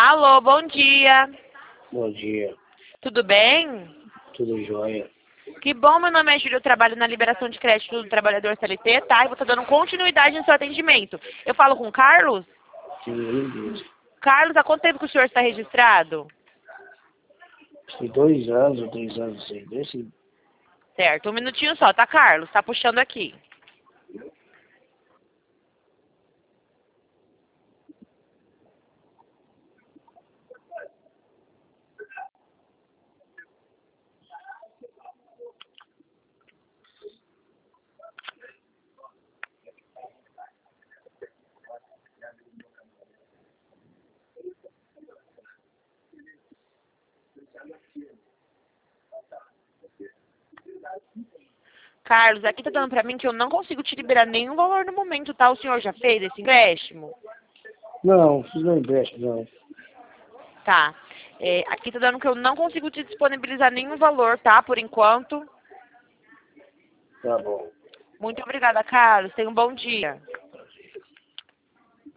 Alô, bom dia. Bom dia, Tudo bem? tudo jóia? Que bom, meu nome é Júlia, eu trabalho na liberação de crédito do trabalhador CLT, tá? E vou estar dando continuidade no seu atendimento. Eu falo com o Carlos? Sim, ele mesmo. Carlos, há quanto tempo que o senhor está registrado? Tem 2 anos ou 3 anos, não sei. Desse... Certo, um minutinho só, tá, Carlos? Tá puxando aqui. Carlos, aqui tá dando pra mim que eu não consigo te liberar nenhum valor no momento, tá? O senhor já fez esse empréstimo? Não, fiz um empréstimo, não. Tá. Aqui tá dando que eu não consigo te disponibilizar nenhum valor, tá? Por enquanto. Tá bom. Muito obrigada, Carlos. Tenha um bom dia.